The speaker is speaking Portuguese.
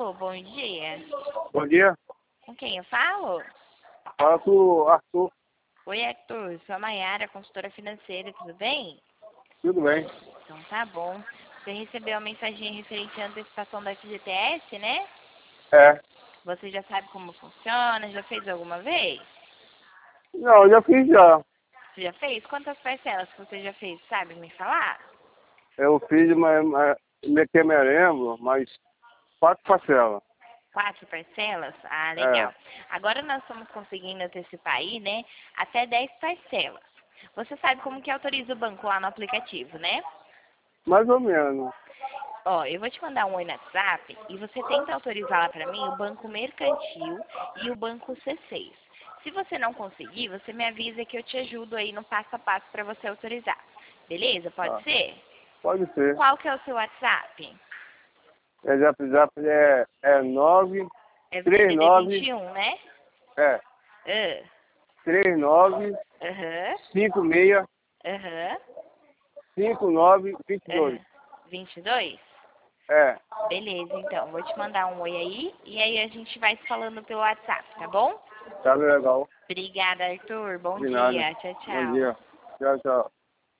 Alô, bom dia. Bom dia. Com quem eu falo? Fala com o Arthur. Oi, Arthur. Sou a Mayara, consultora financeira, tudo bem? Tudo bem? Então tá bom. Você recebeu a mensagem referente à antecipação da FGTS, né? É. Você já sabe como funciona? Já fez alguma vez? Não, eu já fiz já. Você já fez? Quantas parcelas que você já fez? Sabe me falar? Eu fiz, que me lembro, mas 4 parcelas. 4 parcelas? Ah, É. legal. Agora nós estamos conseguindo antecipar aí, né? Até 10 parcelas. Você sabe como que autoriza o banco lá no aplicativo, né? Mais ou menos. Ó, eu vou te mandar um oi no WhatsApp e você tenta autorizar lá pra mim o Banco Mercantil e o Banco C6. Se você não conseguir, você me avisa que eu te ajudo aí no passo a passo pra você autorizar. Beleza? Pode Tá. ser? Pode ser. Qual que é o seu WhatsApp? Zap é 9, É DDD 39, 21, né? é, Ah, 39, aham, 56, aham, 59, 22. aham. 22? É. Beleza, então. Vou te mandar um oi aí e aí a gente vai se falando pelo WhatsApp, tá bom? Tá legal. Obrigada, Arthur. Bom De nada. dia. Tchau, Bom tchau. dia. Tchau, tchau.